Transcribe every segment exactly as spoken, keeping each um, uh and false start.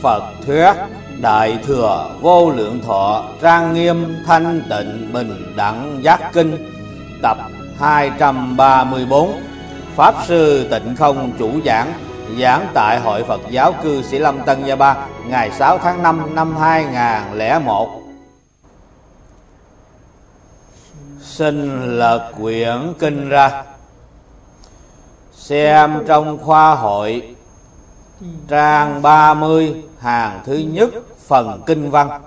Phật thuyết Đại Thừa Vô Lượng Thọ Trang Nghiêm Thanh Tịnh Bình Đẳng Giác Kinh tập hai trăm ba mươi tư. Pháp Sư Tịnh Không chủ giảng, giảng tại Hội Phật Giáo Cư Sĩ Lâm Tân Gia Ba ngày sáu tháng năm năm hai nghìn không trăm lẻ một. Xin lật quyển kinh ra, xem trong khoa hội trang ba mươi hàng thứ nhất phần kinh văn.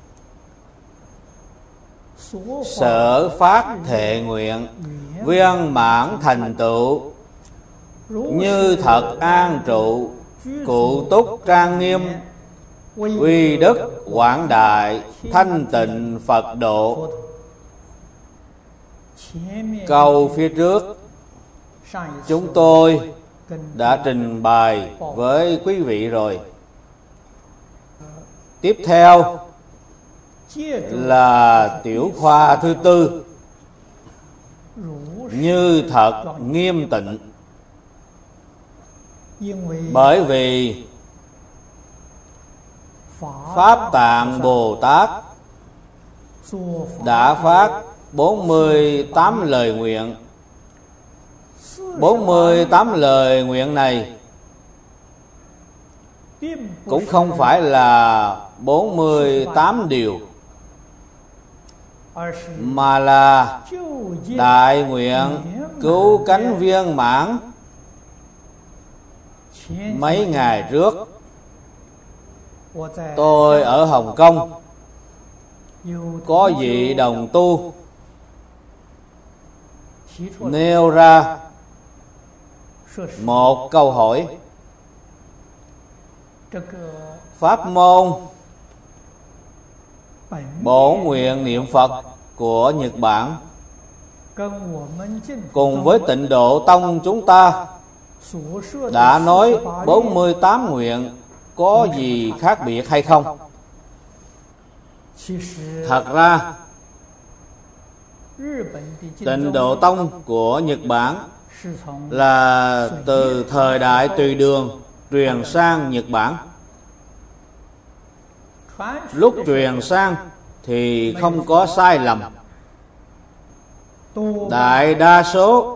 Sở phát thệ nguyện viên mãn thành tựu, như thật an trụ cụ túc trang nghiêm, uy đức quảng đại thanh tịnh Phật độ. Câu phía trước chúng tôi đã trình bày với quý vị rồi. Tiếp theo là tiểu khoa thứ tư, như thật nghiêm tịnh. Bởi vì Pháp Tạng Bồ Tát đã phát bốn mươi tám lời nguyện. bốn mươi tám lời nguyện này cũng không phải là bốn mươi tám điều, mà là đại nguyện cứu cánh viên mãn. Mấy ngày trước tôi ở Hồng Kông có vị đồng tu nêu ra một câu hỏi: pháp môn bổn nguyện niệm Phật của Nhật Bản cùng với Tịnh Độ Tông chúng ta đã nói bốn mươi tám nguyện có gì khác biệt hay không? Thật ra Tịnh Độ Tông của Nhật Bản là từ thời đại Tùy Đường truyền sang Nhật Bản. Lúc truyền sang thì không có sai lầm, đại đa số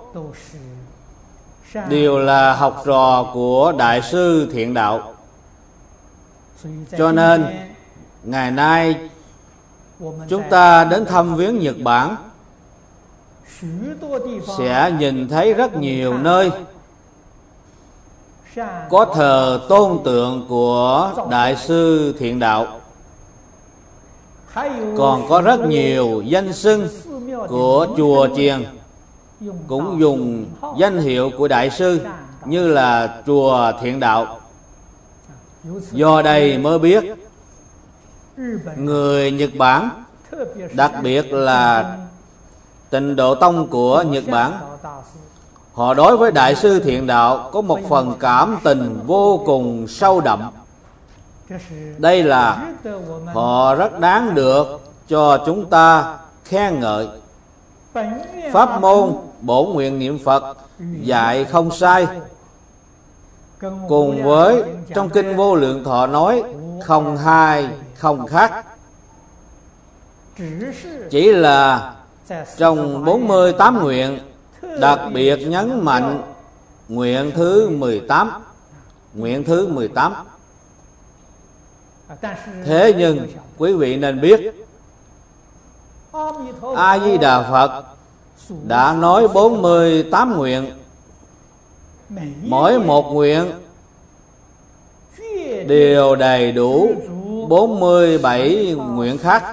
đều là học trò của Đại sư Thiện Đạo. Cho nên ngày nay chúng ta đến thăm viếng Nhật Bản sẽ nhìn thấy rất nhiều nơi có thờ tôn tượng của Đại sư Thiện Đạo, còn có rất nhiều danh xưng của chùa chiền cũng dùng danh hiệu của Đại sư, như là chùa Thiện Đạo. Do đây mới biết người Nhật Bản, đặc biệt là Tịnh Độ Tông của Nhật Bản, họ đối với Đại sư Thiện Đạo có một phần cảm tình vô cùng sâu đậm. Đây là họ rất đáng được cho chúng ta khen ngợi. Pháp môn bổn nguyện niệm Phật dạy không sai, cùng với trong Kinh Vô Lượng Thọ nói không hai không khác. Chỉ là trong bốn mươi tám nguyện đặc biệt nhấn mạnh nguyện thứ mười tám. Nguyện thứ mười tám. Thế nhưng quý vị nên biết, A Di Đà Phật đã nói bốn mươi tám nguyện. Mỗi một nguyện đều đầy đủ bốn mươi bảy nguyện khác,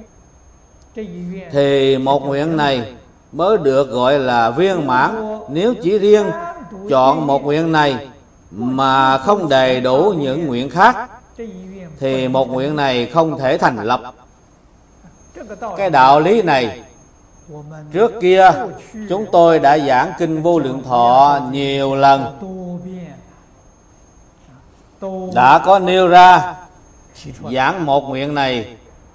thì một nguyện này mới được gọi là viên mãn. Nếu chỉ riêng chọn một nguyện này mà không đầy đủ những nguyện khác thì một nguyện này không thể thành lập. Cái đạo lý này trước kia chúng tôi đã giảng Kinh Vô Lượng Thọ nhiều lần, đã có nêu ra giảng một nguyện này.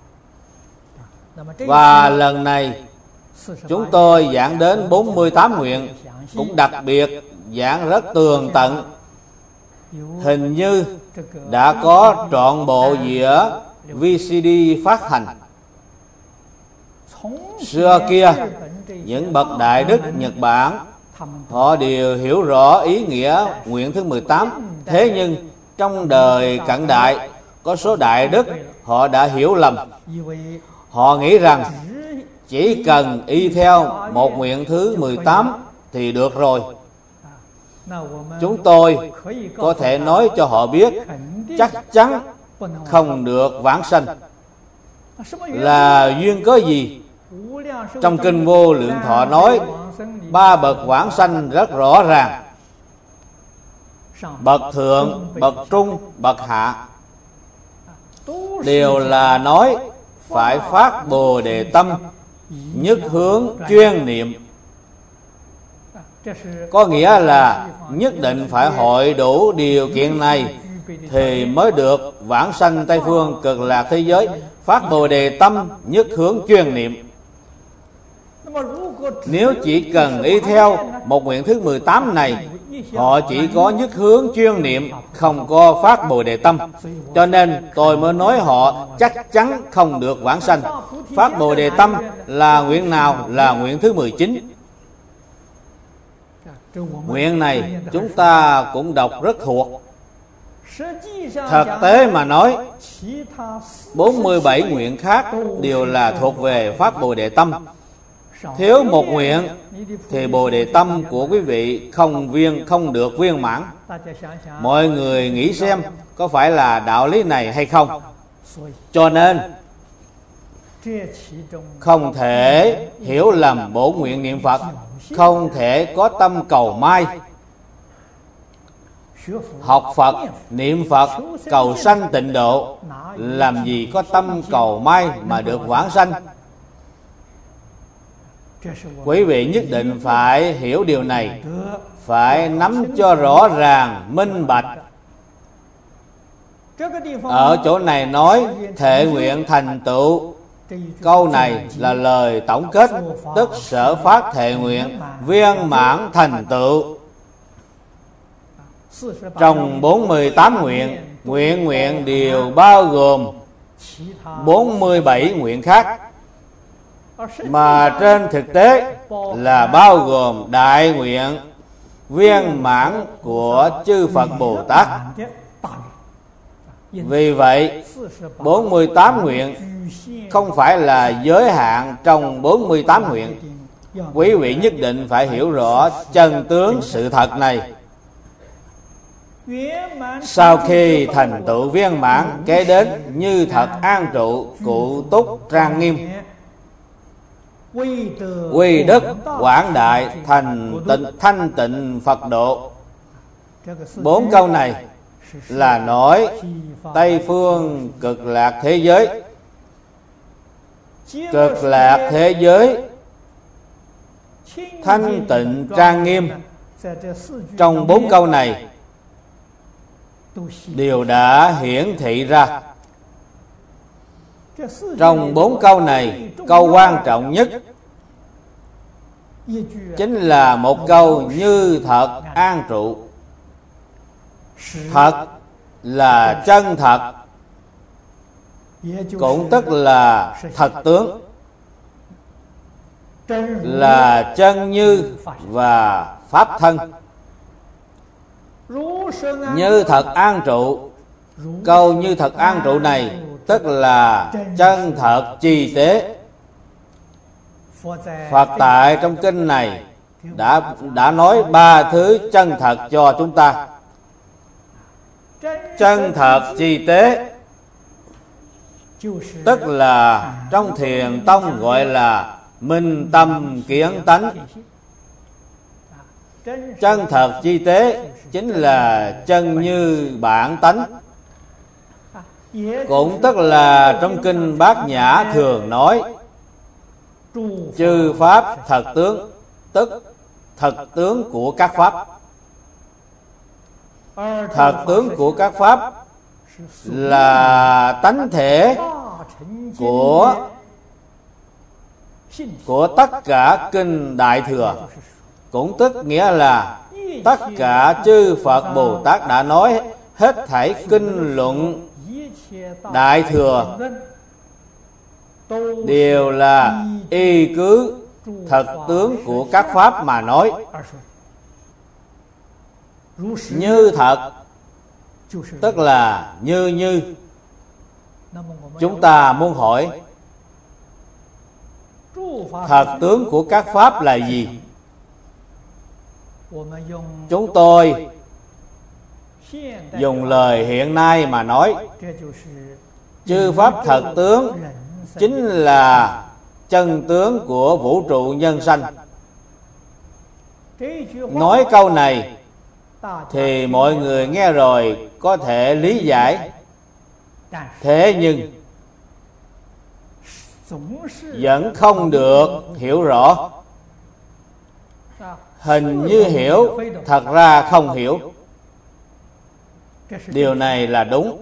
Và lần này chúng tôi giảng đến bốn mươi tám nguyện, cũng đặc biệt giảng rất tường tận. hình như đã có trọn bộ dĩa vê xê đê phát hành. Xưa kia, những bậc đại đức Nhật Bản họ đều hiểu rõ ý nghĩa nguyện thứ mười tám. Thế nhưng trong đời cận đại, có số đại đức họ đã hiểu lầm. Họ nghĩ rằng chỉ cần y theo một nguyện thứ mười tám thì được rồi. Chúng tôi có thể nói cho họ biết chắc chắn không được vãng sanh. Là duyên cớ gì? Trong kinh Vô Lượng Thọ nói ba bậc vãng sanh rất rõ ràng: bậc thượng, bậc trung, bậc hạ, đều là nói phải phát Bồ Đề tâm, nhất hướng chuyên niệm. Có nghĩa là nhất định phải hội đủ điều kiện này thì mới được vãng sanh Tây Phương Cực Lạc thế giới. Phát Bồ Đề tâm, nhất hướng chuyên niệm. Nếu chỉ cần y theo một nguyện thứ mười tám này, họ chỉ có nhất hướng chuyên niệm, không có phát Bồ Đề tâm. Cho nên tôi mới nói họ chắc chắn không được vãng sanh. Phát Bồ Đề tâm là nguyện nào? Là nguyện thứ mười chín. Nguyện này chúng ta cũng đọc rất thuộc. Thực tế mà nói, bốn mươi bảy nguyện khác đều là thuộc về phát Bồ Đề tâm. Thiếu một nguyện thì Bồ Đề tâm của quý vị không viên không được viên mãn. Mọi người nghĩ xem có phải là đạo lý này hay không? Cho nên không thể hiểu lầm bổ nguyện niệm Phật, không thể có tâm cầu mai. Học Phật, niệm Phật, cầu sanh tịnh độ, làm gì có tâm cầu mai mà được vãng sanh. Quý vị nhất định phải hiểu điều này, phải nắm cho rõ ràng, minh bạch. Ở chỗ này nói thệ nguyện thành tựu, câu này là lời tổng kết, tức sở phát thệ nguyện viên mãn thành tựu. Trong bốn mươi tám nguyện, nguyện nguyện đều bao gồm bốn mươi bảy nguyện khác, mà trên thực tế là bao gồm đại nguyện viên mãn của chư Phật Bồ Tát. Vì vậy, bốn mươi tám nguyện không phải là giới hạn trong bốn mươi tám nguyện. Quý vị nhất định phải hiểu rõ chân tướng sự thật này. Sau khi thành tựu viên mãn, kế đến như thật an trụ, cụ túc trang nghiêm, quy đức quảng đại, thành tịnh thanh tịnh Phật độ. Bốn câu này là nói Tây Phương Cực Lạc thế giới. Cực Lạc thế giới thanh tịnh trang nghiêm, trong bốn câu này đều đã hiển thị ra. Trong bốn câu này, câu quan trọng nhất chính là một câu như thật an trụ. Thật là chân thật, cũng tức là thật tướng, là chân như và pháp thân. Như thật an trụ, câu như thật an trụ này tức là chân thật trì tế. Phật tại trong kinh này đã đã nói ba thứ chân thật cho chúng ta. Chân thật trì tế tức là trong Thiền tông gọi là minh tâm kiến tánh. Chân thật chi tế chính là chân như bản tánh, cũng tức là trong kinh Bát Nhã thường nói chư pháp thật tướng, tức thật tướng của các pháp. Thật tướng của các pháp là tánh thể của của tất cả kinh Đại Thừa, cũng tức nghĩa là tất cả chư Phật Bồ Tát đã nói, hết thảy kinh luận Đại Thừa đều là y cứ thật tướng của các pháp mà nói. Như thật tức là như như. Chúng ta muốn hỏi, thật tướng của các pháp là gì? Chúng tôi dùng lời hiện nay mà nói, chư pháp thật tướng chính là chân tướng của vũ trụ nhân sanh. Nói câu này thì mọi người nghe rồi có thể lý giải. Thế nhưng vẫn không được hiểu rõ. Hình như hiểu, thật ra không hiểu. Điều này là đúng.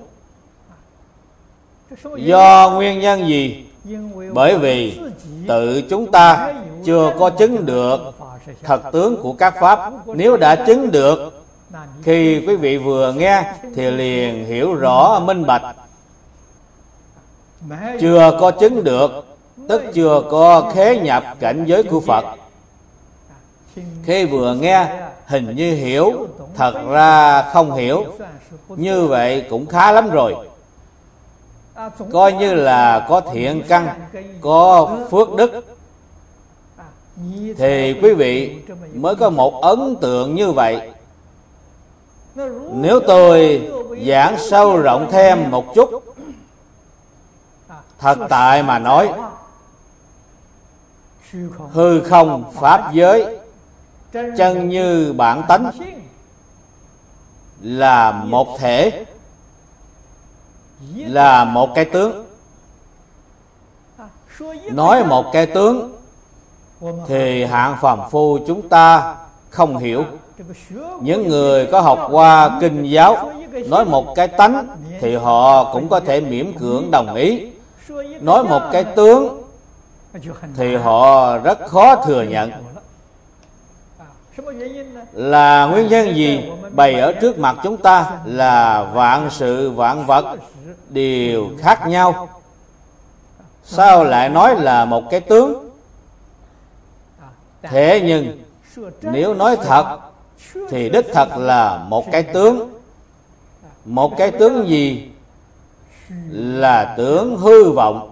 Do nguyên nhân gì? Bởi vì tự chúng ta chưa có chứng được thật tướng của các pháp. Nếu đã chứng được, khi quý vị vừa nghe thì liền hiểu rõ minh bạch. Chưa có chứng được, tức chưa có khế nhập cảnh giới của Phật. Khi vừa nghe hình như hiểu, thật ra không hiểu. Như vậy cũng khá lắm rồi. Coi như là có thiện căn, có phước đức, thì quý vị mới có một ấn tượng như vậy. Nếu tôi giảng sâu rộng thêm một chút, thật tại mà nói, hư không pháp giới chân như bản tánh là một thể, là một cái tướng. Nói một cái tướng thì hạng phàm phu chúng ta không hiểu. Những người có học qua kinh giáo nói một cái tánh thì họ cũng có thể miễn cưỡng đồng ý. Nói một cái tướng thì họ rất khó thừa nhận. Là nguyên nhân gì? Bày ở trước mặt chúng ta là vạn sự vạn vật đều khác nhau. Sao lại nói là một cái tướng? Thế nhưng nếu nói thật thì đích thật là một cái tướng. Một cái tướng gì? Là tướng hư vọng.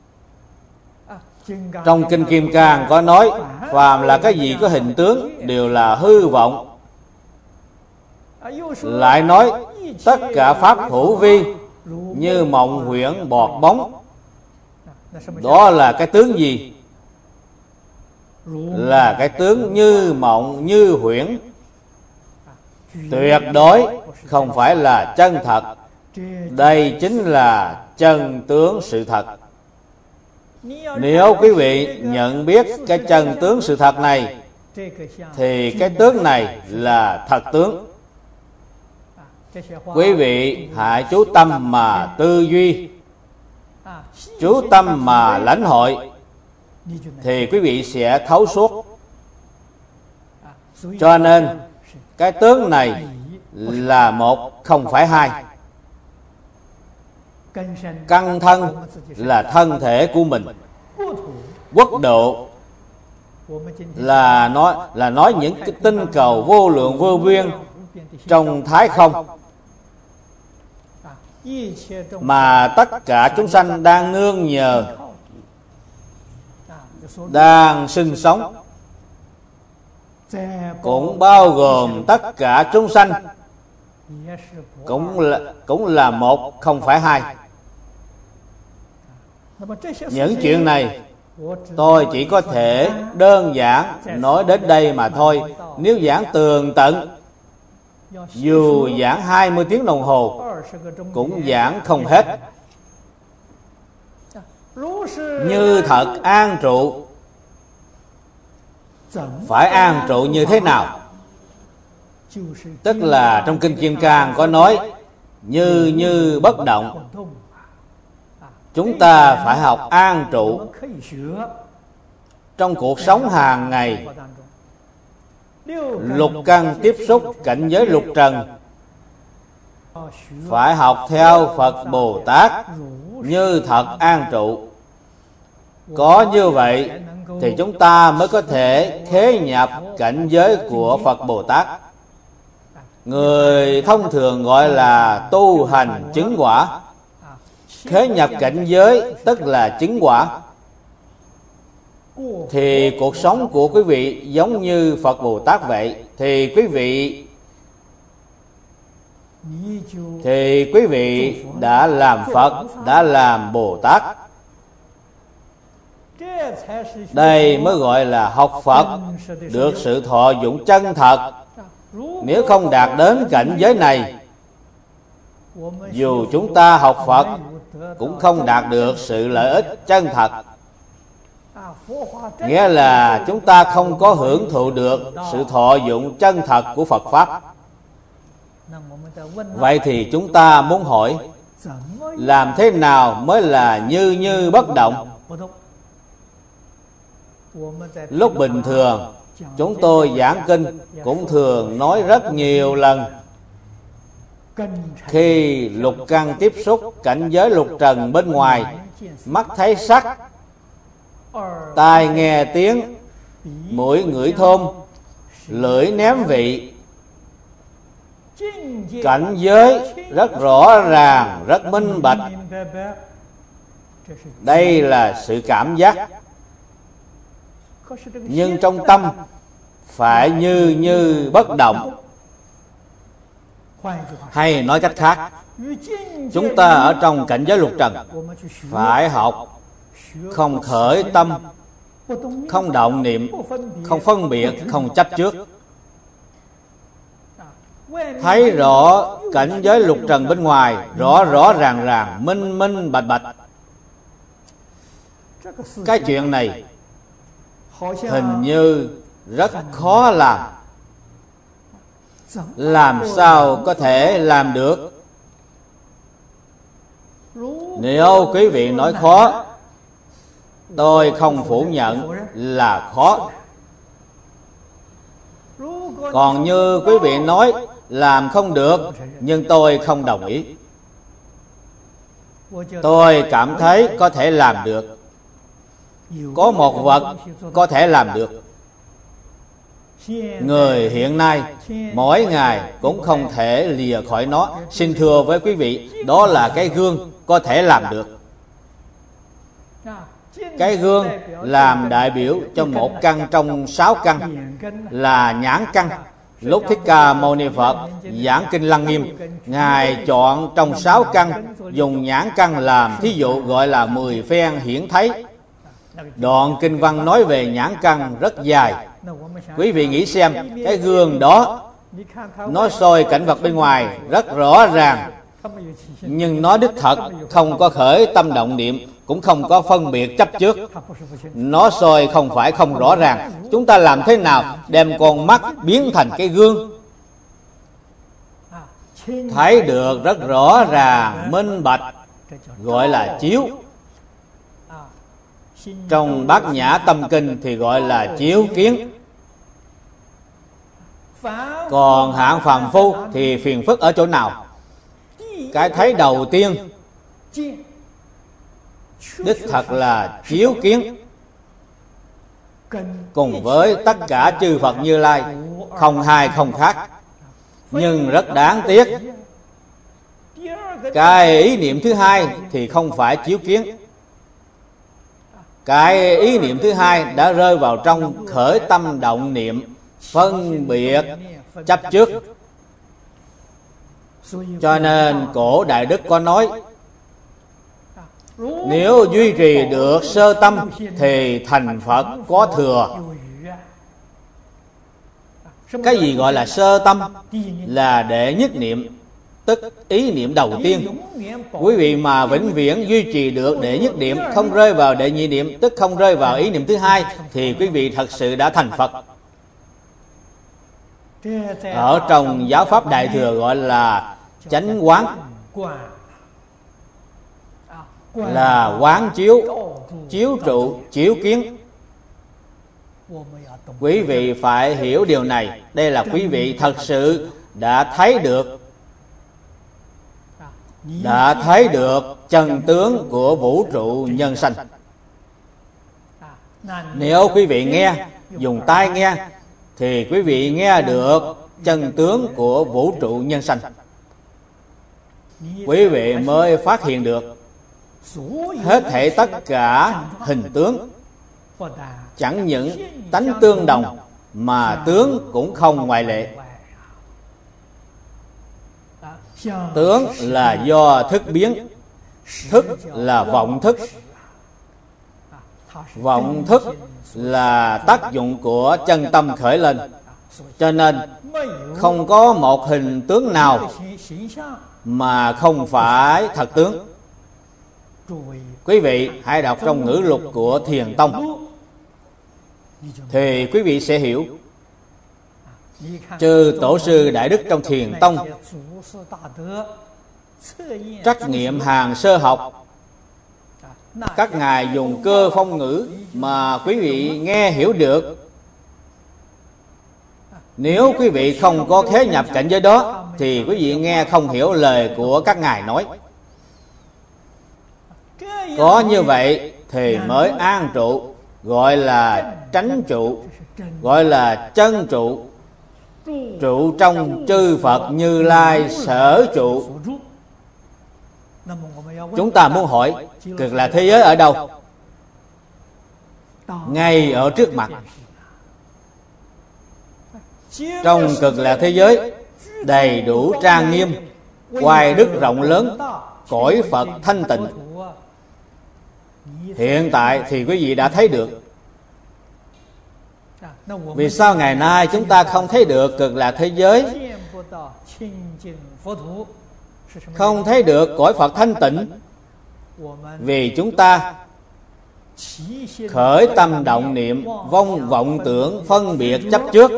Trong Kinh Kim Cang có nói, phàm là cái gì có hình tướng đều là hư vọng. Lại nói tất cả pháp hữu vi như mộng huyễn bọt bóng. Đó là cái tướng gì? Là cái tướng như mộng như huyễn. Tuyệt đối không phải là chân thật. Đây chính là chân tướng sự thật. Nếu quý vị nhận biết cái chân tướng sự thật này, thì cái tướng này là thật tướng. Quý vị hãy chú tâm mà tư duy, chú tâm mà lãnh hội, thì quý vị sẽ thấu suốt. Cho nên cái tướng này là một, không phải hai. Căn thân là thân thể của mình. Quốc độ là nói là nói những cái tinh cầu vô lượng vô biên trong thái không, mà tất cả chúng sanh đang nương nhờ, đang sinh sống. Cũng bao gồm tất cả chúng sanh, cũng là, cũng là một, không phải hai. Những chuyện này tôi chỉ có thể đơn giản nói đến đây mà thôi. Nếu giảng tường tận, dù giảng hai mươi tiếng đồng hồ cũng giảng không hết. Như thật an trụ. Phải an trụ như thế nào? Tức là trong Kinh Kim Cang có nói như như bất động. Chúng ta phải học an trụ trong cuộc sống hàng ngày. Lục căn tiếp xúc cảnh giới lục trần, phải học theo Phật Bồ Tát như thật an trụ. Có như vậy thì chúng ta mới có thể khế nhập cảnh giới của Phật Bồ Tát. Người thông thường gọi là tu hành chứng quả. Khế nhập cảnh giới tức là chứng quả. Thì cuộc sống của quý vị giống như Phật Bồ Tát vậy, thì quý vị thì quý vị đã làm Phật, đã làm Bồ Tát. Đây mới gọi là học Phật, được sự thọ dụng chân thật. Nếu không đạt đến cảnh giới này, dù chúng ta học Phật cũng không đạt được sự lợi ích chân thật. Nghĩa là chúng ta không có hưởng thụ được sự thọ dụng chân thật của Phật Pháp. Vậy thì chúng ta muốn hỏi, làm thế nào mới là như như bất động? Lúc bình thường chúng tôi giảng kinh cũng thường nói rất nhiều lần, khi lục căn tiếp xúc cảnh giới lục trần bên ngoài, mắt thấy sắc, tai nghe tiếng, mũi ngửi thơm, lưỡi nếm vị, cảnh giới rất rõ ràng, rất minh bạch. Đây là sự cảm giác. Nhưng trong tâm phải như như bất động. Hay nói cách khác, chúng ta ở trong cảnh giới lục trần phải học không khởi tâm, không động niệm, không phân biệt, không chấp trước. Thấy rõ cảnh giới lục trần bên ngoài, rõ rõ ràng ràng, minh minh bạch bạch. Cái chuyện này hình như rất khó làm. Làm sao có thể làm được? Nếu quý vị nói khó, tôi không phủ nhận là khó. Còn như quý vị nói làm không được, nhưng tôi không đồng ý. Tôi cảm thấy có thể làm được. Có một vật có thể làm được. Người hiện nay mỗi ngày cũng không thể lìa khỏi nó. Xin thưa với quý vị, đó là cái gương có thể làm được. Cái gương làm đại biểu cho một căn trong sáu căn là nhãn căn. Lúc Thích Ca Mâu Ni Phật giảng kinh Lăng Nghiêm, Ngài chọn trong sáu căn, dùng nhãn căn làm thí dụ, gọi là mười phen hiển thấy. Đoạn kinh văn nói về nhãn căn rất dài. Quý vị nghĩ xem, cái gương đó nó soi cảnh vật bên ngoài rất rõ ràng, nhưng nó đích thật không có khởi tâm động niệm, cũng không có phân biệt chấp trước. Nó soi không phải không rõ ràng. Chúng ta làm thế nào đem con mắt biến thành cái gương, thấy được rất rõ ràng, minh bạch, gọi là chiếu. Trong Bát Nhã Tâm Kinh thì gọi là chiếu kiến. Còn hạng phàm phu thì phiền phức ở chỗ nào? Cái thấy đầu tiên đích thật là chiếu kiến, cùng với tất cả chư Phật Như Lai, không hai không khác. Nhưng rất đáng tiếc, cái ý niệm thứ hai thì không phải chiếu kiến. Cái ý niệm thứ hai đã rơi vào trong khởi tâm động niệm, phân biệt, chấp trước. Cho nên cổ Đại Đức có nói, nếu duy trì được sơ tâm thì thành Phật có thừa. Cái gì gọi là sơ tâm? Là đệ nhất niệm, tức ý niệm đầu tiên. Quý vị mà vĩnh viễn duy trì được đệ nhất niệm, không rơi vào đệ nhị niệm, tức không rơi vào ý niệm thứ hai, thì quý vị thật sự đã thành Phật. Ở trong giáo pháp Đại Thừa gọi là chánh quán, là quán chiếu, chiếu trụ, chiếu kiến. Quý vị phải hiểu điều này. Đây là quý vị thật sự đã thấy được Đã thấy được chân tướng của vũ trụ nhân sanh. Nếu quý vị nghe, dùng tai nghe, thì quý vị nghe được chân tướng của vũ trụ nhân sanh. Quý vị mới phát hiện được hết thảy tất cả hình tướng chẳng những tánh tương đồng, mà tướng cũng không ngoại lệ. Tướng là do thức biến, thức là vọng thức, vọng thức là tác dụng của chân tâm khởi lên. Cho nên không có một hình tướng nào mà không phải thật tướng. Quý vị hãy đọc trong ngữ lục của Thiền Tông thì quý vị sẽ hiểu. Chư tổ sư đại đức trong Thiền Tông trắc nghiệm hàng sơ học, các ngài dùng cơ phong ngữ mà quý vị nghe hiểu được. Nếu quý vị không có khế nhập cảnh giới đó thì quý vị nghe không hiểu lời của các ngài nói. Có như vậy thì mới an trụ, gọi là tránh trụ, gọi là chân trụ, trụ trong chư Phật Như Lai sở trụ. Chúng ta muốn hỏi Cực Lạc thế giới ở đâu? Ngay ở trước mặt. Trong Cực Lạc thế giới đầy đủ trang nghiêm, oai đức rộng lớn, cõi Phật thanh tịnh. Hiện tại thì quý vị đã thấy được. Vì sao ngày nay chúng ta không thấy được Cực Lạc thế giới, không thấy được cõi Phật thanh tịnh? Vì chúng ta khởi tâm động niệm, vong vọng tưởng, phân biệt chấp trước,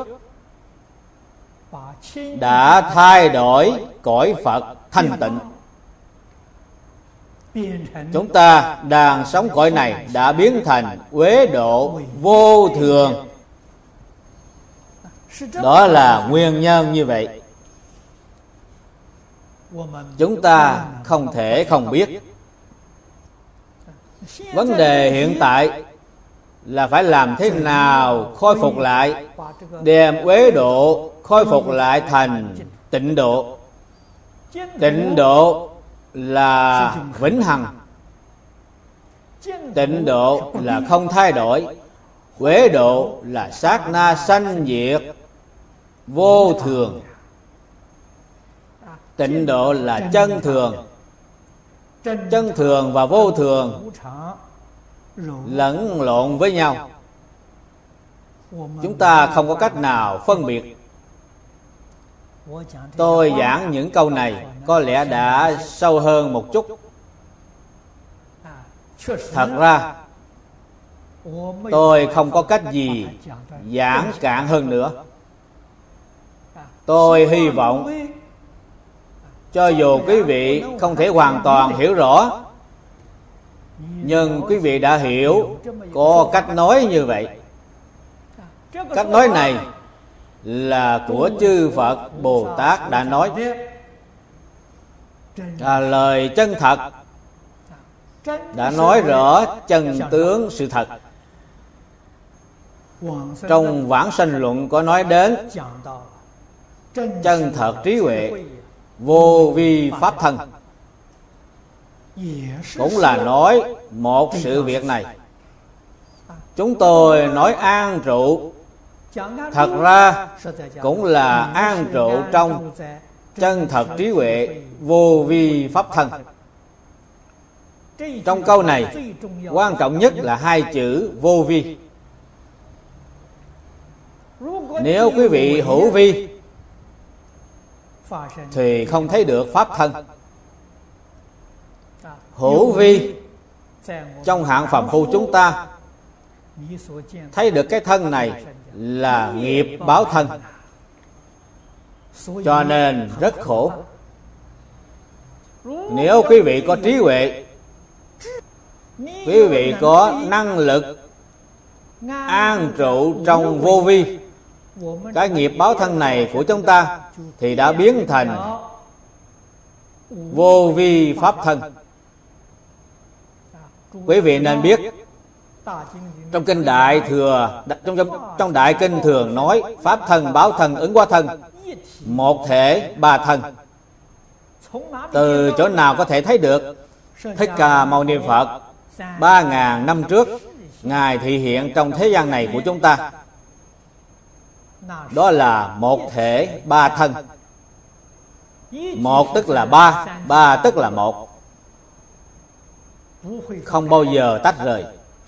đã thay đổi cõi Phật thanh tịnh. Chúng ta đang sống cõi này đã biến thành uế độ vô thường. Đó là nguyên nhân như vậy. Chúng ta không thể không biết. Vấn đề hiện tại là phải làm thế nào khôi phục lại, đem uế độ khôi phục lại thành tịnh độ. Tịnh độ là vĩnh hằng, tịnh độ là không thay đổi, uế độ là sát na sanh diệt vô thường. Tịnh độ là chân thường. Chân thường và vô thường lẫn lộn với nhau. Chúng ta không có cách nào phân biệt. Tôi giảng những câu này có lẽ đã sâu hơn một chút. Thật ra tôi không có cách gì giảng cạn hơn nữa. Tôi hy vọng cho dù quý vị không thể hoàn toàn hiểu rõ, nhưng quý vị đã hiểu có cách nói như vậy. Cách nói này là của chư Phật Bồ Tát đã nói, là lời chân thật, đã nói rõ chân tướng sự thật. Trong Vãng Sanh Luận có nói đến chân thật trí huệ, vô vi pháp thân, cũng là nói một sự việc này. Chúng tôi nói an trụ, thật ra cũng là an trụ trong chân thật trí huệ, vô vi pháp thân. Trong câu này quan trọng nhất là hai chữ vô vi. Nếu quý vị hữu vi thì không thấy được pháp thân. Hữu vi trong hạng phàm phu chúng ta thấy được cái thân này là nghiệp báo thân, cho nên rất khổ. Nếu quý vị có trí huệ, quý vị có năng lực an trụ trong vô vi, cái nghiệp báo thân này của chúng ta thì đã biến thành vô vi pháp thân. Quý vị nên biết, trong kinh Đại Thừa, trong, trong, trong Đại Kinh thường nói pháp thân, báo thân, ứng hóa thân, một thể ba thân. Từ chỗ nào có thể thấy được? Thích Ca Mâu Ni Phật ba ngàn năm trước, Ngài thị hiện trong thế gian này của chúng ta, đó là một thể ba thân. Một tức là ba, ba tức là một, không bao giờ tách rời.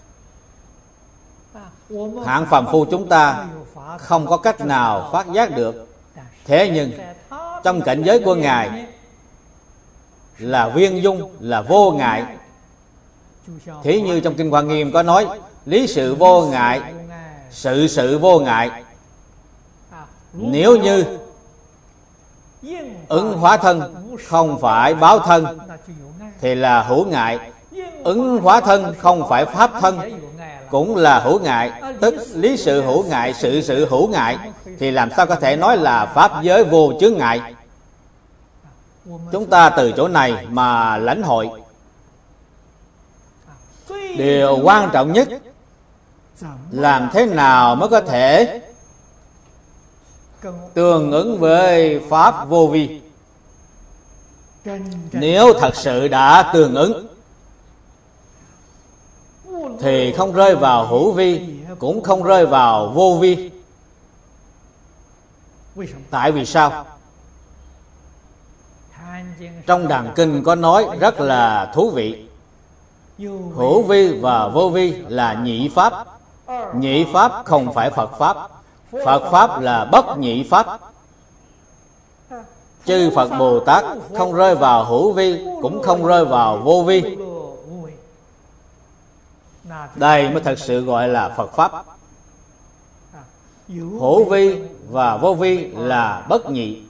Hạng phàm phu chúng ta không có cách nào phát giác được. Thế nhưng trong cảnh giới của Ngài là viên dung, là vô ngại. Thí như trong Kinh Hoa Nghiêm có nói, lý sự vô ngại, sự sự vô ngại. Nếu như ứng hóa thân không phải báo thân thì là hữu ngại, ứng hóa thân không phải pháp thân cũng là hữu ngại. Tức lý sự hữu ngại, sự sự hữu ngại, thì làm sao có thể nói là pháp giới vô chướng ngại? Chúng ta từ chỗ này mà lãnh hội. Điều quan trọng nhất, làm thế nào mới có thể tương ứng với pháp vô vi? Nếu thật sự đã tương ứng thì không rơi vào hữu vi, cũng không rơi vào vô vi. Tại vì sao? Trong Đàn Kinh có nói rất là thú vị. Hữu vi và vô vi là nhị pháp. Nhị pháp không phải Phật Pháp. Phật Pháp là bất nhị Pháp. Chư Phật Bồ Tát không rơi vào hữu vi, cũng không rơi vào vô vi. Đây mới thật sự gọi là Phật Pháp. Hữu vi và vô vi là bất nhị.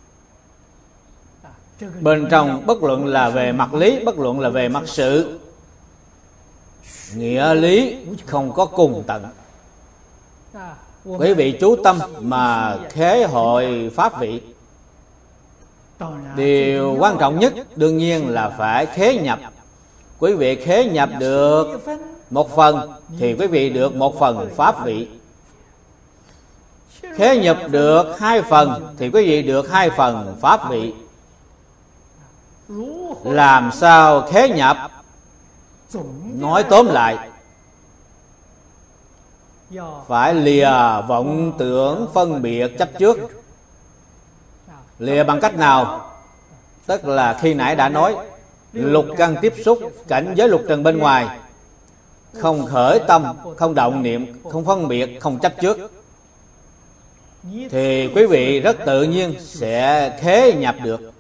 Bên trong bất luận là về mặt lý, bất luận là về mặt sự, nghĩa lý không có cùng tận. Quý vị chú tâm mà khế hội pháp vị. Điều quan trọng nhất đương nhiên là phải khế nhập. Quý vị khế nhập được một phần thì quý vị được một phần pháp vị. Khế nhập được hai phần thì quý vị được hai phần pháp vị. Làm sao khế nhập? Nói tóm lại, phải lìa vọng tưởng phân biệt chấp trước. Lìa bằng cách nào? Tức là khi nãy đã nói, lục căn tiếp xúc cảnh giới lục trần bên ngoài, không khởi tâm, không động niệm, không phân biệt, không chấp trước, thì quý vị rất tự nhiên sẽ khế nhập được.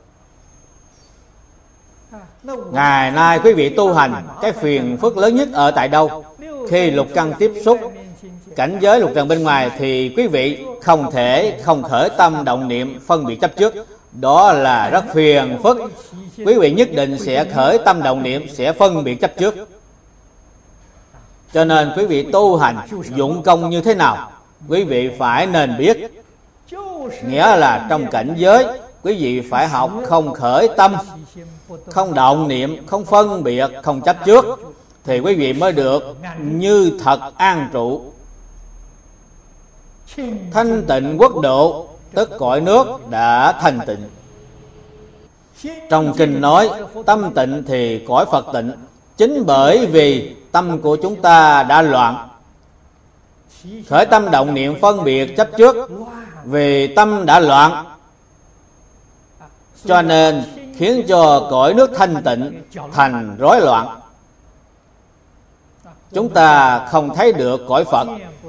Ngày nay quý vị tu hành, cái phiền phức lớn nhất ở tại đâu? Khi lục căn tiếp xúc cảnh giới lục trần bên ngoài thì quý vị không thể không khởi tâm động niệm phân biệt chấp trước. Đó là rất phiền phức. Quý vị nhất định sẽ khởi tâm động niệm, sẽ phân biệt chấp trước. Cho nên quý vị tu hành dụng công như thế nào, quý vị phải nên biết. Nghĩa là trong cảnh giới, quý vị phải học không khởi tâm, không động niệm, không phân biệt, không chấp trước, thì quý vị mới được như thật an trụ. Thanh tịnh quốc độ, tức cõi nước đã thanh tịnh. Trong kinh nói tâm tịnh thì cõi Phật tịnh. Chính bởi vì tâm của chúng ta đã loạn, khởi tâm động niệm phân biệt chấp trước, vì tâm đã loạn, cho nên khiến cho cõi nước thanh tịnh thành rối loạn. Chúng ta không thấy được cõi Phật,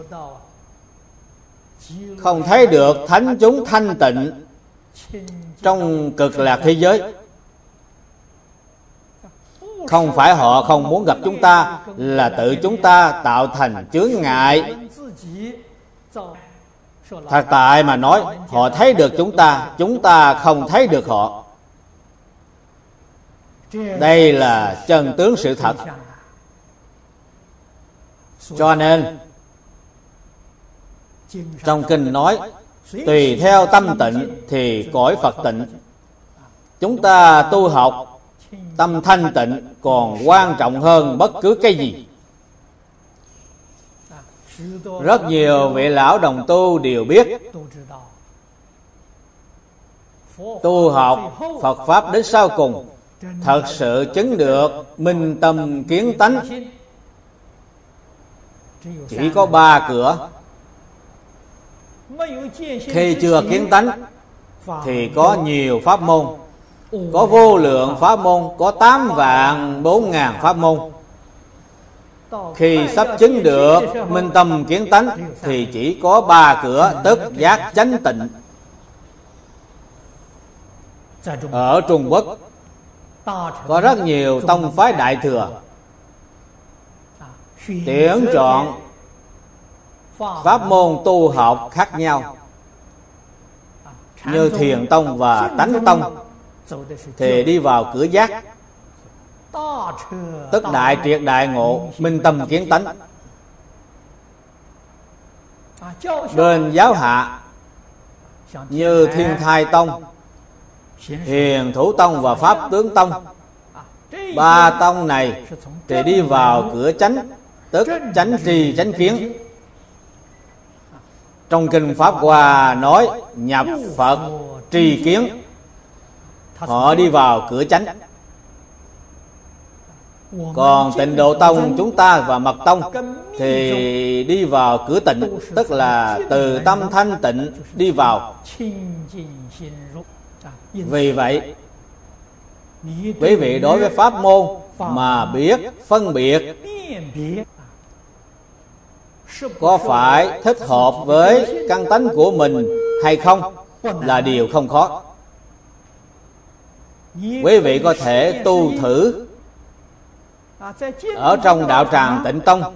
không thấy được thánh chúng thanh tịnh trong cực lạc thế giới. Không phải họ không muốn gặp chúng ta, là tự chúng ta tạo thành chướng ngại. Thật tại mà nói, họ thấy được chúng ta, chúng ta không thấy được họ. Đây là chân tướng sự thật. Cho nên Trong kinh nói, tùy theo tâm tịnh thì cõi Phật tịnh. Chúng ta tu học tâm thanh tịnh còn quan trọng hơn bất cứ cái gì. Rất nhiều vị lão đồng tu đều biết, tu học Phật Pháp đến sau cùng, thật sự chứng được minh tâm kiến tánh, chỉ có ba cửa. Khi chưa kiến tánh thì có nhiều pháp môn, có vô lượng pháp môn, có tám vạn bốn ngàn pháp môn. Khi sắp chứng được minh tâm kiến tánh thì chỉ có ba cửa, tức giác chánh tịnh. Ở Trung Quốc có rất nhiều tông phái đại thừa tuyển chọn pháp môn tu học khác nhau, như Thiền Tông và Tánh Tông thì đi vào cửa giác, tức đại triệt đại ngộ, minh tâm kiến tánh. Bên giáo hạ như Thiên Thai Tông, Hiền Thủ Tông và Pháp Tướng Tông, ba tông này thì đi vào cửa chánh, tức chánh tri chánh kiến. Trong kinh Pháp Hoa nói nhập Phật tri kiến, họ đi vào cửa chánh. Còn Tịnh Độ Tông chúng ta và Mật Tông thì đi vào cửa tịnh, tức là từ tâm thanh tịnh đi vào. Vì vậy, quý vị đối với pháp môn mà biết phân biệt có phải thích hợp với căn tánh của mình hay không là điều không khó. Quý vị có thể tu thử ở trong đạo tràng Tịnh Tông,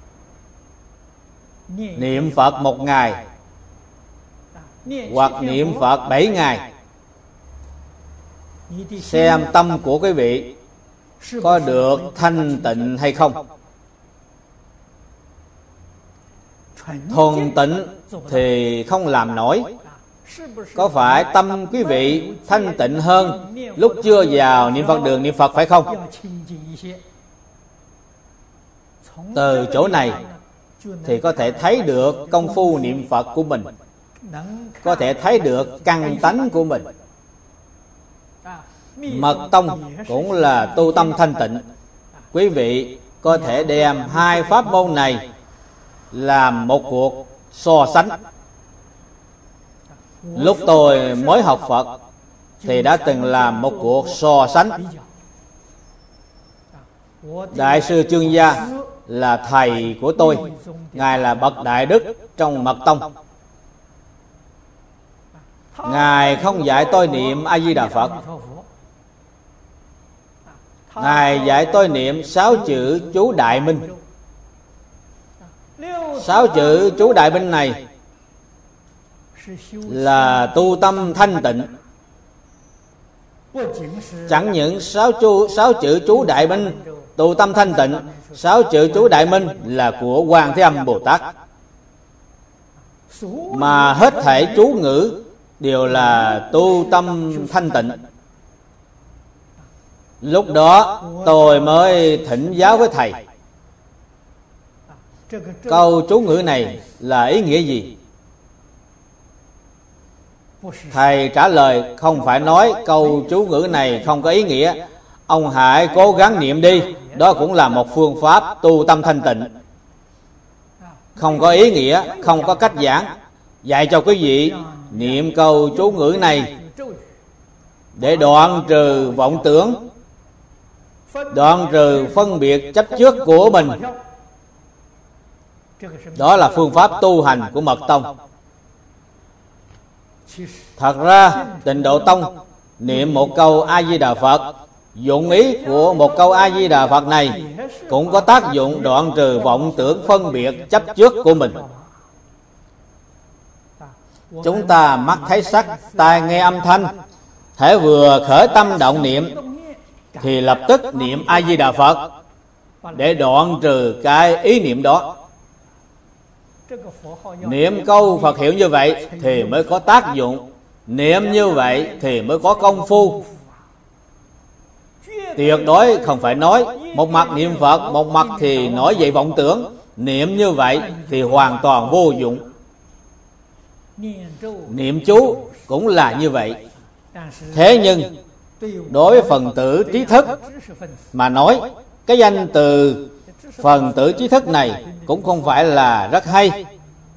niệm Phật một ngày hoặc niệm Phật bảy ngày, xem tâm của quý vị có được thanh tịnh hay không. Thuần tịnh thì không làm nổi. Có phải tâm quý vị thanh tịnh hơn lúc chưa vào niệm Phật đường niệm Phật phải không? Từ chỗ này thì có thể thấy được công phu niệm Phật của mình, có thể thấy được căn tánh của mình. Mật Tông cũng là tu tâm thanh tịnh. Quý vị có thể đem hai pháp môn này làm một cuộc so sánh. Lúc tôi mới học Phật thì đã từng làm một cuộc so sánh. Đại sư Chương Gia là thầy của tôi, Ngài là bậc đại đức trong Mật Tông. Ngài không dạy tôi niệm A Di Đà Phật, Ngài dạy tôi niệm sáu chữ chú Đại Minh. Sáu chữ chú Đại Minh này là tu tâm thanh tịnh. Chẳng những sáu, chú, sáu chữ chú Đại Minh tu tâm thanh tịnh, sáu chữ chú Đại Minh là của Quan Thế Âm Bồ Tát, mà hết thảy chú ngữ đều là tu tâm thanh tịnh. Lúc đó tôi mới thỉnh giáo với thầy, câu chú ngữ này là ý nghĩa gì? Thầy trả lời không phải nói câu chú ngữ này không có ý nghĩa, ông hãy cố gắng niệm đi, đó cũng là một phương pháp tu tâm thanh tịnh. Không có ý nghĩa, không có cách giảng. Dạy cho quý vị niệm câu chú ngữ này để đoạn trừ vọng tưởng, đoạn trừ phân biệt chấp trước của mình. Đó là phương pháp tu hành của Mật Tông. Thật ra Tịnh Độ Tông niệm một câu A Di Đà Phật, dụng ý của một câu A Di Đà Phật này cũng có tác dụng đoạn trừ vọng tưởng phân biệt chấp trước của mình. Chúng ta mắt thấy sắc, tai nghe âm thanh, thể vừa khởi tâm động niệm thì lập tức niệm A Di Đà Phật để đoạn trừ cái ý niệm đó. Niệm câu Phật hiệu như vậy thì mới có tác dụng. Niệm như vậy thì mới có công phu. Tuyệt đối không phải nói một mặt niệm Phật, một mặt thì nói vậy vọng tưởng. Niệm như vậy thì hoàn toàn vô dụng. Niệm chú cũng là như vậy. Thế nhưng đối với phần tử trí thức mà nói, cái danh từ phần tử trí thức này cũng không phải là rất hay.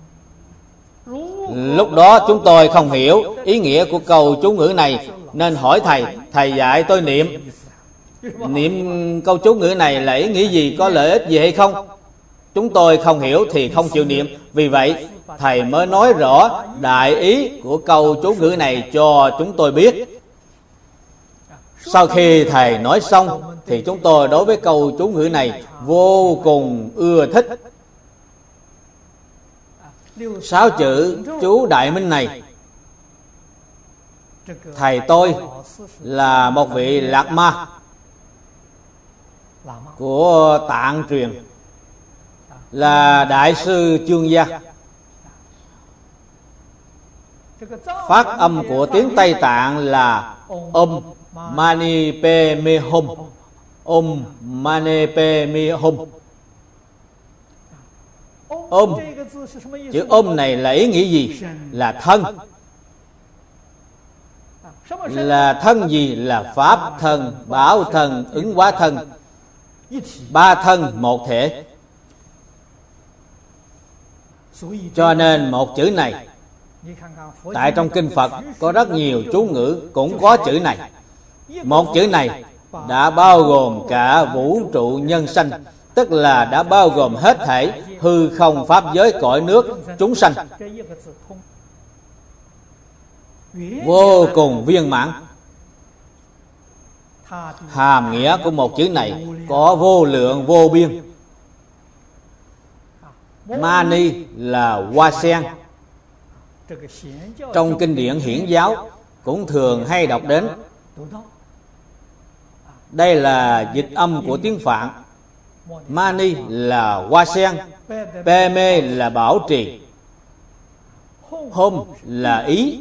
Lúc đó chúng tôi không hiểu ý nghĩa của câu chú ngữ này, nên hỏi thầy, thầy dạy tôi niệm. Niệm câu chú ngữ này là ý nghĩa gì, có lợi ích gì hay không? Chúng tôi không hiểu thì không chịu niệm. Vì vậy thầy mới nói rõ đại ý của câu chú ngữ này cho chúng tôi biết. Sau khi thầy nói xong thì chúng tôi đối với câu chú ngữ này vô cùng ưa thích. Sáu chữ chú Đại Minh này, thầy tôi là một vị Lạc Ma của Tạng truyền, là Đại sư Chương Gia. Phát âm của tiếng Tây Tạng là Om Mani Padme Hum. Om Mani Padme Hum. Om, chữ Om này là ý nghĩa gì? Là thân. Là thân gì? Là Pháp thân, Bảo thân, Ứng Hóa thân. Ba thân một thể. Cho nên một chữ này, tại trong kinh Phật có rất nhiều chú ngữ cũng có chữ này. Một chữ này đã bao gồm cả vũ trụ nhân sanh, tức là đã bao gồm hết thảy hư không pháp giới cõi nước chúng sanh, vô cùng viên mãn. Hàm nghĩa của một chữ này có vô lượng vô biên. Mani là hoa sen. Trong kinh điển Hiển giáo cũng thường hay đọc đến. Đây là dịch âm của tiếng Phạn. Mani là hoa sen, Padme là bảo trì, Hum là ý,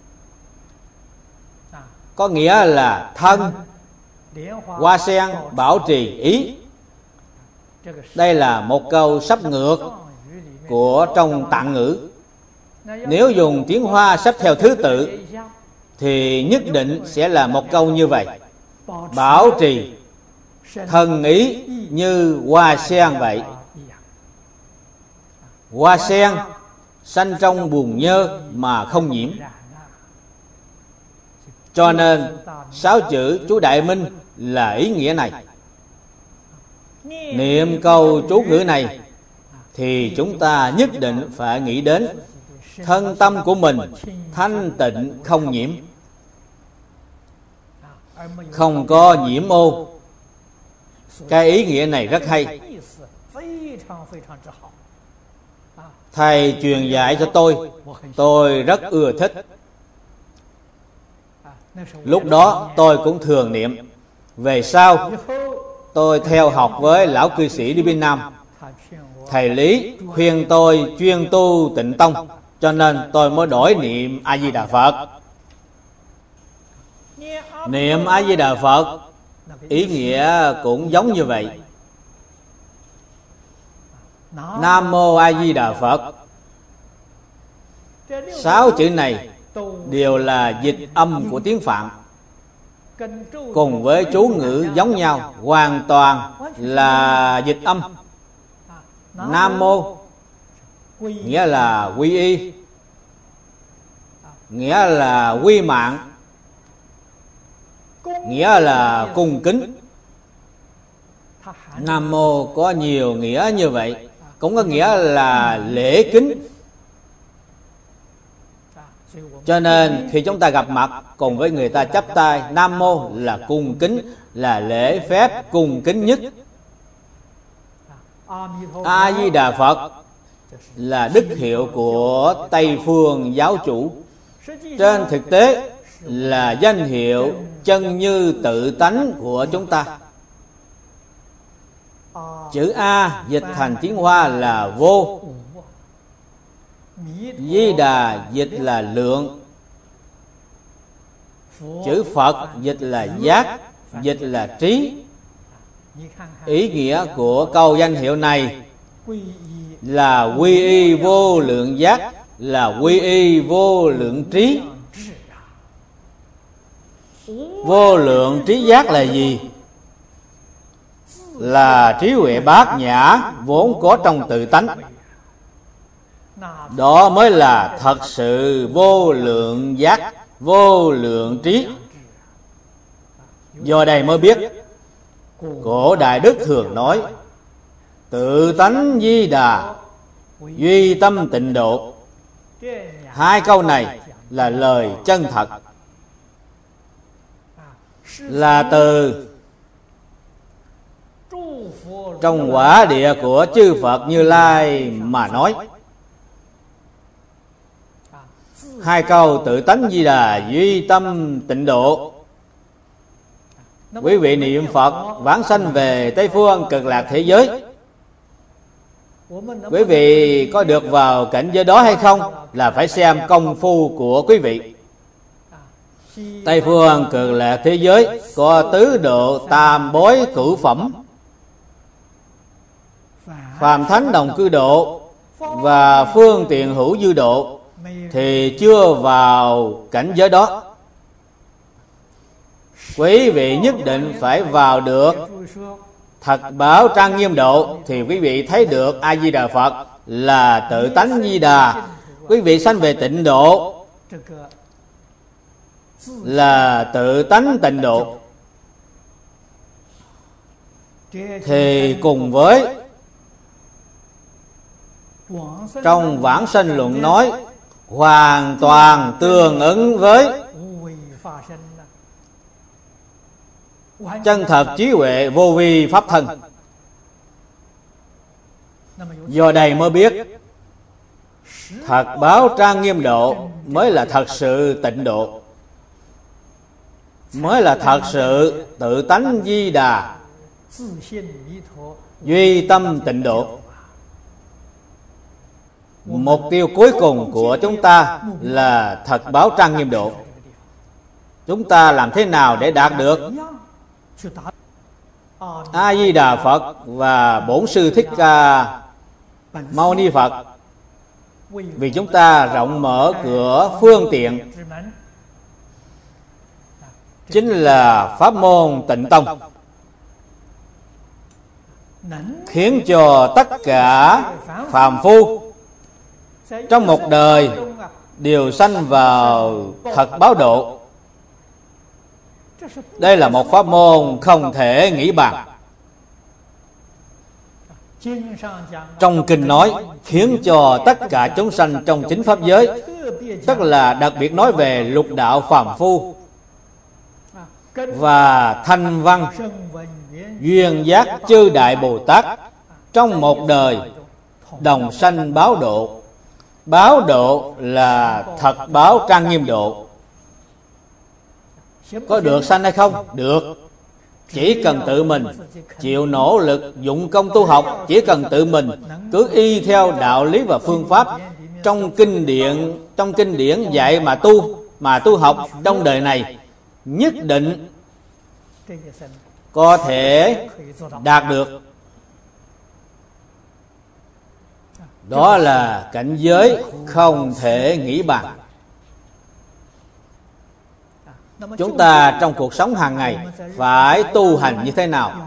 có nghĩa là thân, hoa sen, bảo trì, ý. Đây là một câu sắp ngược của trong Tạng ngữ. Nếu dùng tiếng Hoa sắp theo thứ tự thì nhất định sẽ là một câu như vậy: bảo trì thân ý như hoa sen vậy. Hoa sen sanh trong buồn nhơ mà không nhiễm. Cho nên sáu chữ chú Đại Minh là ý nghĩa này. Niệm câu chú ngữ này thì chúng ta nhất định phải nghĩ đến thân tâm của mình thanh tịnh không nhiễm, không có nhiễm ô. Cái ý nghĩa này rất hay. Thầy truyền dạy cho tôi, tôi rất ưa thích. Lúc đó tôi cũng thường niệm. Về sau tôi theo học với lão cư sĩ đi bên Nam. Thầy Lý khuyên tôi chuyên tu Tịnh Tông, cho nên tôi mới đổi niệm A Di Đà Phật. Niệm A Di Đà Phật ý nghĩa cũng giống như vậy. Nam Mô A Di Đà Phật. Sáu chữ này đều là dịch âm của tiếng Phạn, cùng với chú ngữ giống nhau, hoàn toàn là dịch âm. Nam Mô nghĩa là quy y, nghĩa là quy mạng, nghĩa là cung kính. Nam Mô có nhiều nghĩa như vậy, cũng có nghĩa là lễ kính. Cho nên khi chúng ta gặp mặt cùng với người ta chắp tay, Nam Mô là cung kính, là lễ phép cung kính nhất. A Di Đà Phật là đức hiệu của Tây phương giáo chủ. Trên thực tế là danh hiệu chân như tự tánh của chúng ta. Chữ A dịch thành tiếng Hoa là vô, Di Đà dịch là lượng, chữ Phật dịch là giác, dịch là trí. Ý nghĩa của câu danh hiệu này là quy y vô lượng giác, là quy y vô lượng trí. Vô lượng trí giác là gì? Là trí huệ bát nhã vốn có trong tự tánh. Đó mới là thật sự vô lượng giác, vô lượng trí. Do đây mới biết cổ Đại Đức thường nói tự tánh Di Đà, duy tâm tịnh độ. Hai câu này là lời chân thật, là từ trong quả địa của chư Phật Như Lai mà nói. Hai câu tự tánh Di Đà, duy tâm tịnh độ. Quý vị niệm Phật vãng sanh về Tây Phương Cực Lạc thế giới, quý vị có được vào cảnh giới đó hay không là phải xem công phu của quý vị. Tây Phương Cực Lạc thế giới có tứ độ tam bối cửu phẩm, phàm thánh đồng cư độ và phương tiện hữu dư độ, thì chưa vào cảnh giới đó. Quý vị nhất định phải vào được thật báo trang nghiêm độ, thì quý vị thấy được A Di Đà Phật là tự tánh Di Đà. Quý vị sanh về tịnh độ là tự tánh tịnh độ, thì cùng với trong vãng sanh luận nói hoàn toàn tương ứng với chân thật trí huệ vô vi pháp thân. Do đây mới biết thật báo trang nghiêm độ mới là thật sự tịnh độ, mới là thật sự tự tánh Di Đà, duy tâm tịnh độ. Mục tiêu cuối cùng của chúng ta là thật báo trang nghiêm độ. Chúng ta làm thế nào để đạt được? A Di Đà Phật và Bổn Sư Thích Ca Mâu Ni Phật vì chúng ta rộng mở cửa phương tiện, chính là pháp môn Tịnh Tông, khiến cho tất cả phàm phu trong một đời đều sanh vào thật báo độ. Đây là một pháp môn không thể nghĩ bàn. Trong kinh nói khiến cho tất cả chúng sanh trong chính pháp giới, tức là đặc biệt nói về lục đạo phàm phu và thanh văn duyên giác chư đại Bồ Tát, trong một đời đồng sanh báo độ. Báo độ là thật báo trang nghiêm độ. Có được sanh hay không? Được. Chỉ cần tự mình chịu nỗ lực dụng công tu học, chỉ cần tự mình cứ y theo đạo lý và phương pháp trong kinh điển trong kinh điển dạy mà tu mà tu học trong đời này, nhất định có thể đạt được. Đó là cảnh giới không thể nghĩ bàn. Chúng ta trong cuộc sống hàng ngày phải tu hành như thế nào?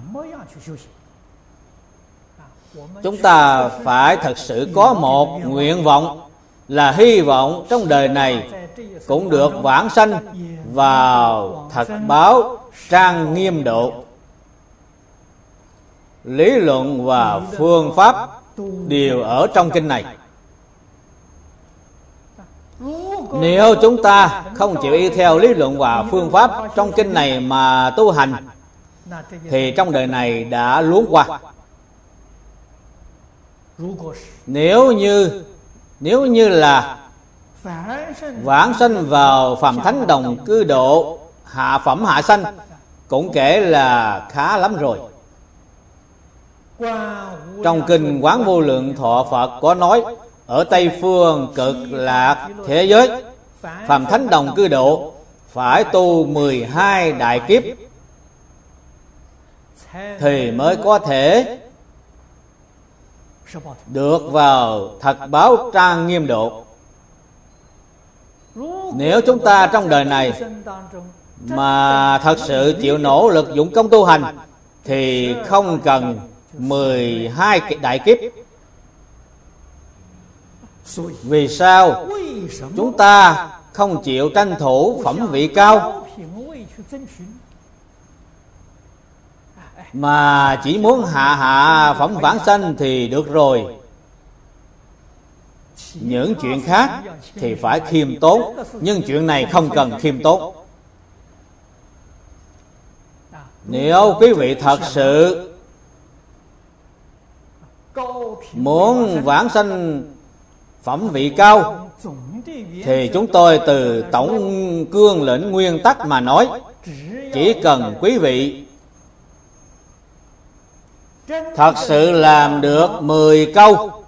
Chúng ta phải thật sự có một nguyện vọng, là hy vọng trong đời này cũng được vãng sanh vào thật báo trang nghiêm độ. Lý luận và phương pháp đều ở trong kinh này. Nếu chúng ta không chịu y theo lý luận và phương pháp trong kinh này mà tu hành, thì trong đời này đã luống qua. Nếu như Nếu như là vãng sanh vào phàm thánh đồng cư độ, hạ phẩm hạ sanh, cũng kể là khá lắm rồi. Trong kinh Quán Vô Lượng Thọ Phật có nói ở Tây Phương Cực Lạc thế giới, phàm thánh đồng cư độ phải tu mười hai đại kiếp thì mới có thể được vào thật báo trang nghiêm độ. Nếu chúng ta trong đời này mà thật sự chịu nỗ lực dụng công tu hành thì không cần mười hai đại kiếp. Vì sao chúng ta không chịu tranh thủ phẩm vị cao, mà chỉ muốn hạ hạ phẩm vãng sanh thì được rồi? Những chuyện khác thì phải khiêm tốn, nhưng chuyện này không cần khiêm tốn. Nếu quý vị thật sự muốn vãng sanh phẩm vị cao thì chúng tôi từ tổng cương lĩnh nguyên tắc mà nói, chỉ cần quý vị thật sự làm được mười câu,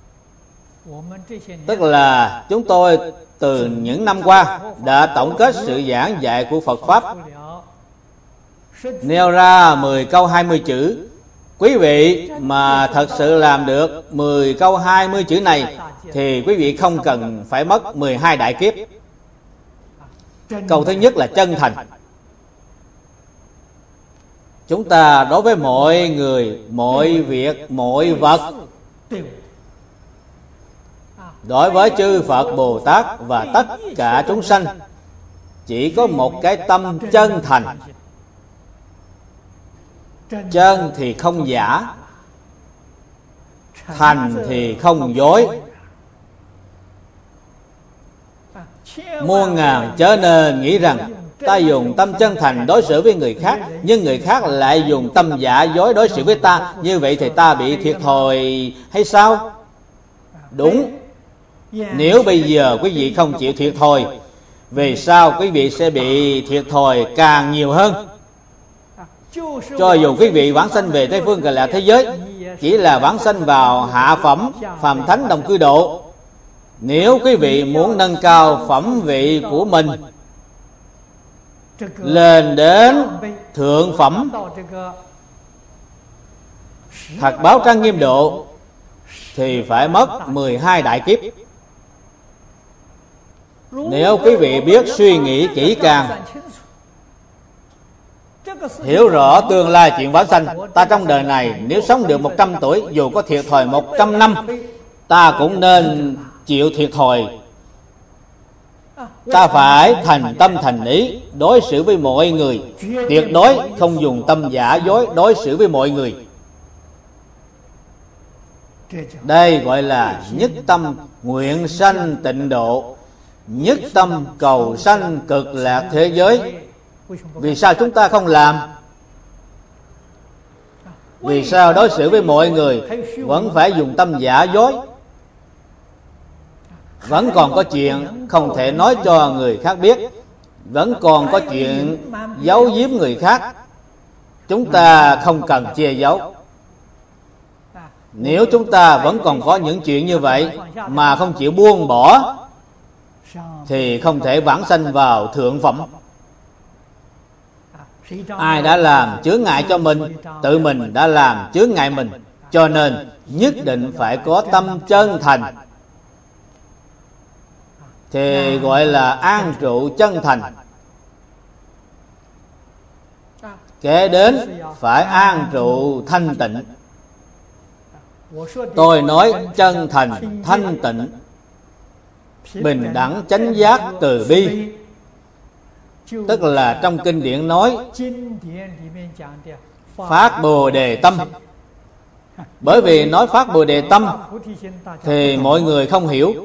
tức là chúng tôi từ những năm qua đã tổng kết sự giảng dạy của Phật Pháp, nêu ra mười câu hai mươi chữ. Quý vị mà thật sự làm được mười câu hai mươi chữ này thì quý vị không cần phải mất mười hai đại kiếp. Câu thứ nhất là chân thành. Chúng ta đối với mọi người, mọi việc, mọi vật, đối với chư Phật Bồ Tát và tất cả chúng sanh, chỉ có một cái tâm chân thành. Chân thì không giả, thành thì không dối. Muôn ngàn chớ nên nghĩ rằng ta dùng tâm chân thành đối xử với người khác, nhưng người khác lại dùng tâm giả dối đối xử với ta. Như vậy thì ta bị thiệt thòi hay sao? Đúng. Nếu bây giờ quý vị không chịu thiệt thòi, về sau quý vị sẽ bị thiệt thòi càng nhiều hơn. Cho dù quý vị vãng sanh về Tây Phương Cực Lạc thế giới, chỉ là vãng sanh vào hạ phẩm phàm thánh đồng cư độ. Nếu quý vị muốn nâng cao phẩm vị của mình lên đến thượng phẩm thật báo trang nghiêm độ thì phải mất mười hai đại kiếp. Nếu quý vị biết suy nghĩ kỹ càng, hiểu rõ tương lai chuyện vãng sanh, ta trong đời này nếu sống được một trăm tuổi, dù có thiệt thòi một trăm năm, ta cũng nên chịu thiệt thòi. Ta phải thành tâm thành ý đối xử với mọi người, tuyệt đối không dùng tâm giả dối đối xử với mọi người. Đây gọi là nhất tâm nguyện sanh tịnh độ, nhất tâm cầu sanh cực lạc thế giới. Vì sao chúng ta không làm? Vì sao đối xử với mọi người vẫn phải dùng tâm giả dối? Vẫn còn có chuyện không thể nói cho người khác biết, vẫn còn có chuyện giấu giếm người khác. Chúng ta không cần che giấu. Nếu chúng ta vẫn còn có những chuyện như vậy mà không chịu buông bỏ thì không thể vãng sanh vào thượng phẩm. Ai đã làm chướng ngại cho mình, tự mình đã làm chướng ngại mình. Cho nên nhất định phải có tâm chân thành thì gọi là an trụ chân thành. Kế đến phải an trụ thanh tịnh. Tôi nói chân thành, thanh tịnh, bình đẳng, chánh giác, từ bi. Tức là trong kinh điển nói phát Bồ Đề tâm. Bởi vì nói phát Bồ Đề tâm thì mọi người không hiểu.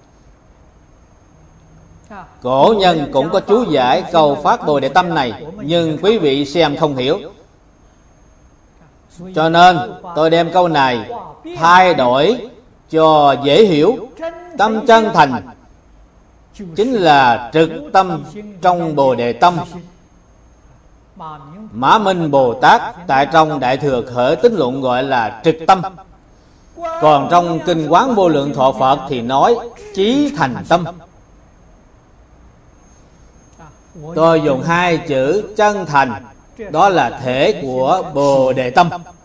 Cổ nhân cũng có chú giải câu phát Bồ Đề tâm này, nhưng quý vị xem không hiểu. Cho nên tôi đem câu này thay đổi cho dễ hiểu. Tâm chân thành chính là trực tâm trong Bồ Đề tâm. Mã Minh Bồ Tát tại trong Đại Thừa Khởi Tín Luận gọi là trực tâm. Còn trong Kinh Quán Vô Lượng Thọ Phật thì nói chí thành tâm. Tôi dùng hai chữ chân thành, đó là thể của Bồ Đề tâm.